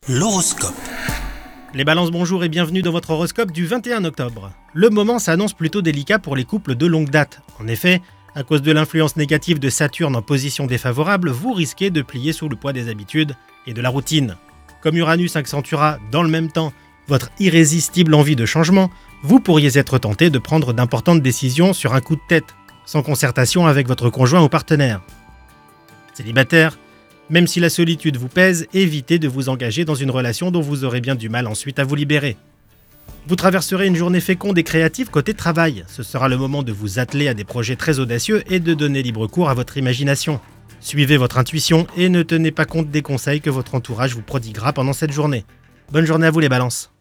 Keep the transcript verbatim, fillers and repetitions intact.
L'horoscope. Les balances, bonjour et bienvenue dans votre horoscope du vingt et un octobre. Le moment s'annonce plutôt délicat pour les couples de longue date. En effet, à cause de l'influence négative de Saturne en position défavorable, vous risquez de plier sous le poids des habitudes et de la routine. Comme Uranus accentuera dans le même temps votre irrésistible envie de changement, vous pourriez être tenté de prendre d'importantes décisions sur un coup de tête, sans concertation avec votre conjoint ou partenaire. Célibataire, même si la solitude vous pèse, évitez de vous engager dans une relation dont vous aurez bien du mal ensuite à vous libérer. Vous traverserez une journée féconde et créative côté travail. Ce sera le moment de vous atteler à des projets très audacieux et de donner libre cours à votre imagination. Suivez votre intuition et ne tenez pas compte des conseils que votre entourage vous prodiguera pendant cette journée. Bonne journée à vous les balances.